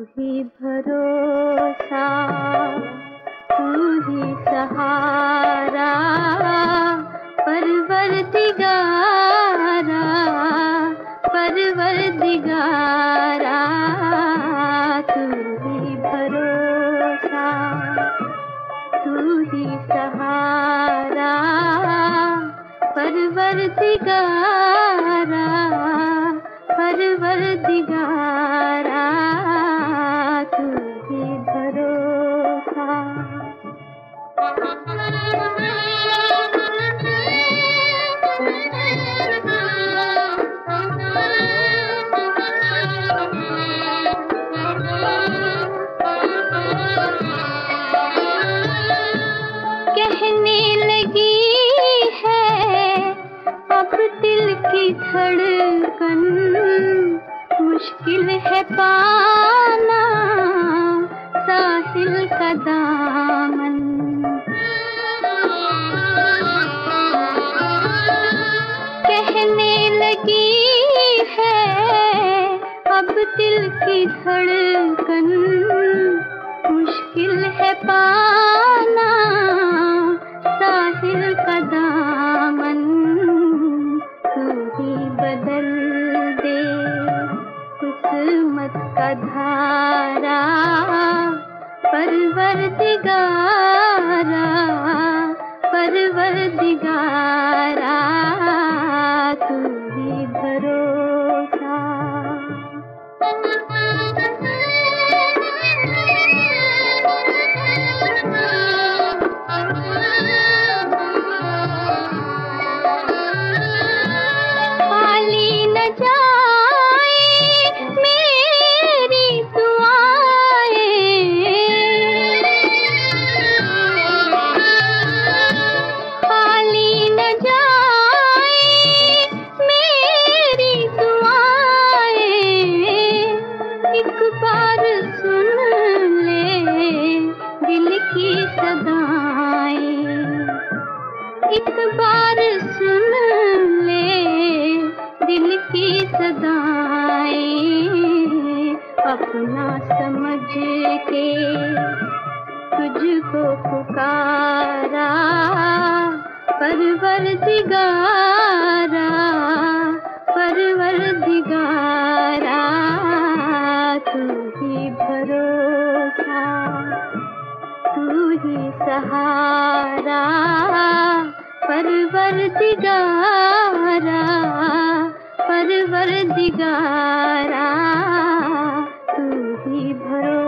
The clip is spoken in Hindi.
ही भरोसा, तू ही सहारा, परवरदिगारा, परवरदिगारा। तू ही भरोसा, तू ही सहारा, परवरदिगारा, परवरदिगारा। तू ही भरोसा। कहने लगी है अब दिल की धड़कन, मुश्किल है पाना साहिल का दामन। कहने लगी है अब दिल की धड़कन, मुश्किल है पाना साहिल का दामन। तू ही बदल दे किस्मत का धारा, परवरदिगारा, परवरदिगारा। तू ही भरोसा। खाली न जाए मेरी दुआएं, खाली न जाए मेरी दुआएं। एक बार सुन ले दिल की सदाएं, एक बार सुन ले दिल की सदाएं। अपना समझ के तुझको पुकारा, परवरदिगारा, परवरदिगारा। तू ही भरोसा, तू ही सहारा, परवरदिगारा, परवरदिगारा। तू ही भरोसा।